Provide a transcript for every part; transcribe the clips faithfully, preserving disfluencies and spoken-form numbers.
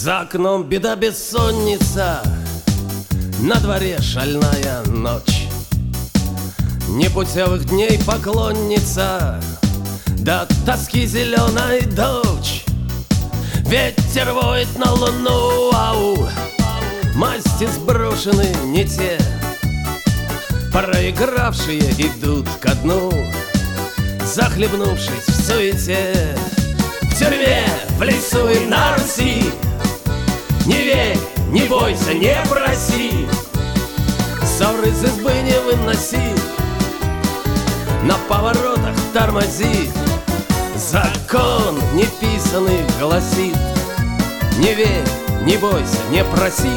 За окном беда, бессонница, на дворе шальная ночь. Непутевых дней поклонница, до тоски зеленой дочь. Ветер воет на луну, ау, масти сброшены не те. Проигравшие идут ко дну, захлебнувшись в суете. В тюрьме, в лесу и на Руси не верь, не бойся, не проси, ссор из избы не выноси, на поворотах тормози. Закон неписанный гласит: не верь, не бойся, не проси.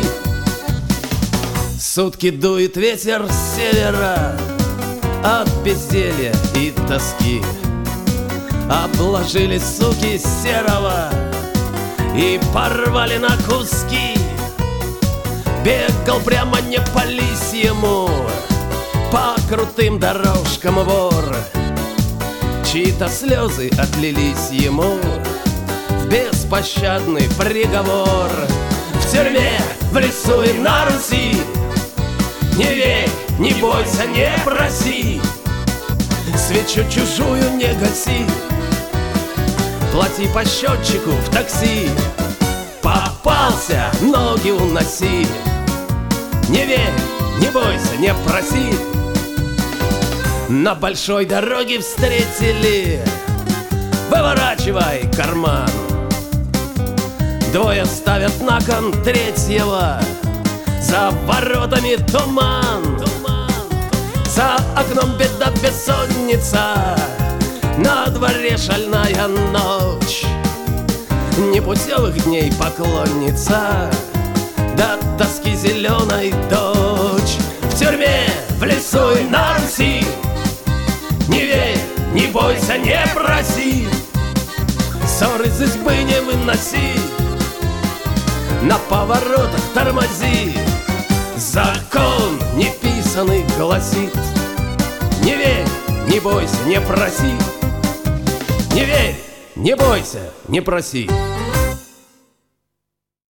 Сутки дует ветер с севера от безделья и тоски. Обложили суки серого и порвали на куски. Бегал прямо не по лисьему по крутым дорожкам вор. Чьи-то слезы отлились ему в беспощадный приговор. В тюрьме, в лесу и на Руси не верь, не бойся, не проси, свечу чужую не гаси, плати по счетчику в такси. Попался, ноги уноси, не верь, не бойся, не проси. На большой дороге встретили, выворачивай карман. Двое ставят на кон третьего, за воротами туман. За окном беда, бессонница, на дворе шальная ночь. Непутевых дней поклонница, до тоски зеленой дочь. В тюрьме, в лесу и на Руси не верь, не бойся, не проси, ссор из избы не выноси, на поворотах тормози. Закон неписанный гласит: не верь, не бойся, не проси, не верь, не бойся, не проси.